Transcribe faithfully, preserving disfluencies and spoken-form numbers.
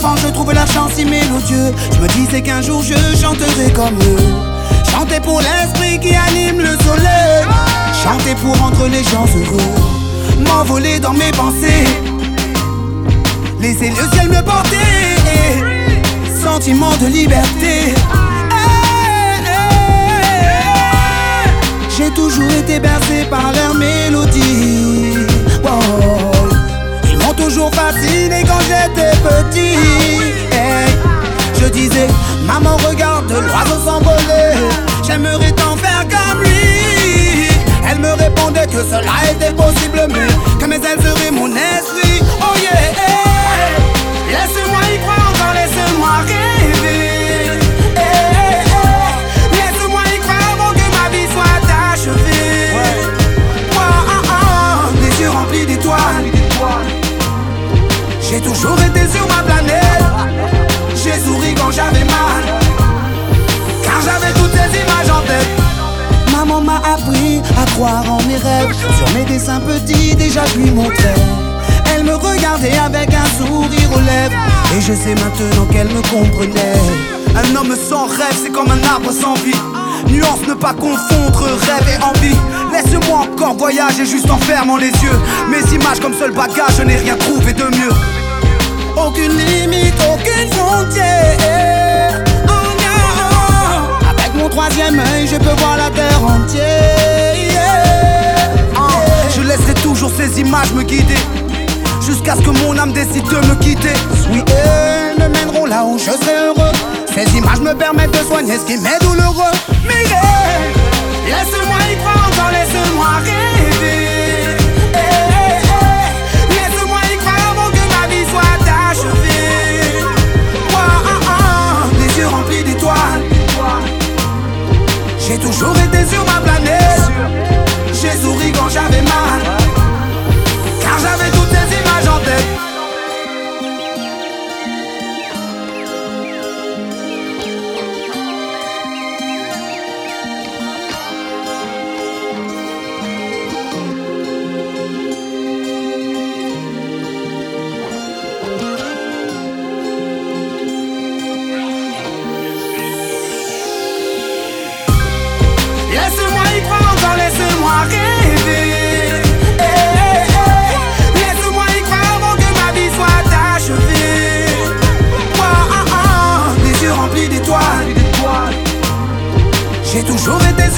enfant, je trouvais la chance si mélodieux. Je me disais qu'un jour je chanterai comme eux. Chanter pour l'esprit qui anime le soleil. Chanter pour rendre les gens heureux. M'envoler dans mes pensées. Laisser le ciel me porter. Sentiment de liberté. J'ai toujours été bercé par leur mélodie. Wow. Ils m'ont toujours fasciné quand j'étais petit. Hey. Je disais, maman regarde l'oiseau s'envoler. J'aimerais t'en faire comme lui. Elle me répondait que cela était possible, mais que mes ailes seraient mon esprit. Oh yeah, hey. Laisse-moi y croire encore, laisse-moi rêver. J'ai toujours été sur ma planète. J'ai souri quand j'avais mal, car j'avais toutes ces images en tête. Maman m'a appris à croire en mes rêves. Sur mes dessins petits, déjà je lui montrais. Elle me regardait avec un sourire aux lèvres. Et je sais maintenant qu'elle me comprenait. Un homme sans rêve, c'est comme un arbre sans vie. Nuance, ne pas confondre rêve et envie. Laisse-moi encore voyager juste en fermant les yeux. Mes images comme seul bagage, je n'ai rien trouvé de mieux. Aucune limite, aucune frontière. Oh non. Avec mon troisième œil, je peux voir la terre entière. Yeah. Oh. Je laisserai toujours ces images me guider, jusqu'à ce que mon âme décide de me quitter. Oui, elles me mèneront là où je serai heureux. Ces images me permettent de soigner ce qui m'est douloureux. Mais yeah. Laisse-moi y croire encore, laisse-moi rêver. J'ai toujours été sur ma planète. J'ai souri quand j'avais mal, car j'avais toutes ces images en tête. Laisse-moi y croire encore, laisse-moi rêver. Hey, hey, hey. Laisse-moi y croire avant que ma vie soit achevée. Oh, oh, oh. Les yeux remplis d'étoiles. J'ai toujours été